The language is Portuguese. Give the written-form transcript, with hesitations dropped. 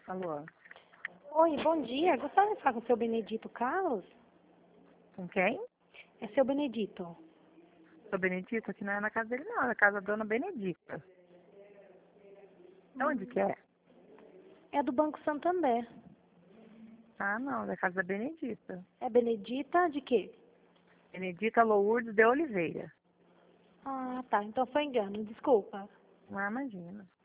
Alô? Oi, bom dia. Gostaria de falar com o seu Benedito Carlos? Com quem? É seu Benedito. Sou Benedito? Aqui não é na casa dele, não. É na casa da dona Benedita. Onde que é? É do Banco Santander. Ah, não. Da casa da Benedita. É Benedita de quê? Benedita Lourdes de Oliveira. Ah, tá. Então foi engano. Desculpa. Ah, imagina.